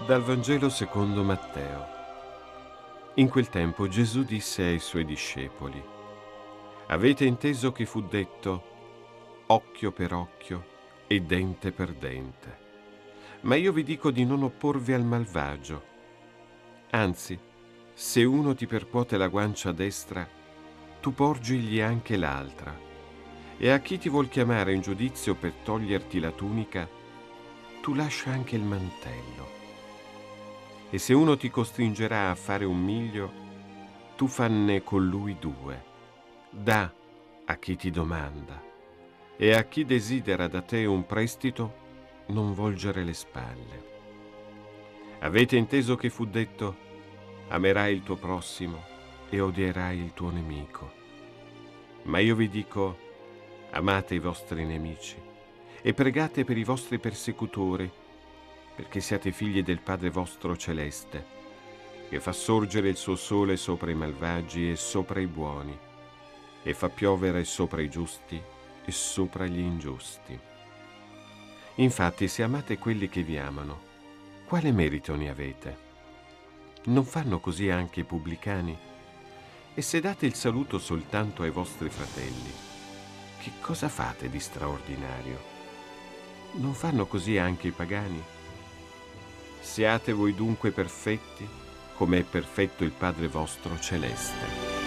Dal Vangelo secondo Matteo. In quel tempo Gesù disse ai suoi discepoli: Avete inteso che fu detto occhio per occhio e dente per dente. Ma io vi dico di non opporvi al malvagio. Anzi, se uno ti percuote la guancia destra, tu porgigli anche l'altra. E a chi ti vuol chiamare in giudizio per toglierti la tunica, tu lascia anche il mantello. E se uno ti costringerà a fare un miglio, tu fanne con lui 2. Dà a chi ti domanda, e a chi desidera da te un prestito, non volgere le spalle. Avete inteso che fu detto: amerai il tuo prossimo e odierai il tuo nemico. Ma io vi dico: amate i vostri nemici e pregate per i vostri persecutori, perché siate figli del Padre vostro celeste, che fa sorgere il suo sole sopra i malvagi e sopra i buoni, e fa piovere sopra i giusti e sopra gli ingiusti. Infatti, se amate quelli che vi amano, quale merito ne avete? Non fanno così anche i pubblicani? E se date il saluto soltanto ai vostri fratelli, che cosa fate di straordinario? Non fanno così anche i pagani? Siate voi dunque perfetti, come è perfetto il Padre vostro celeste.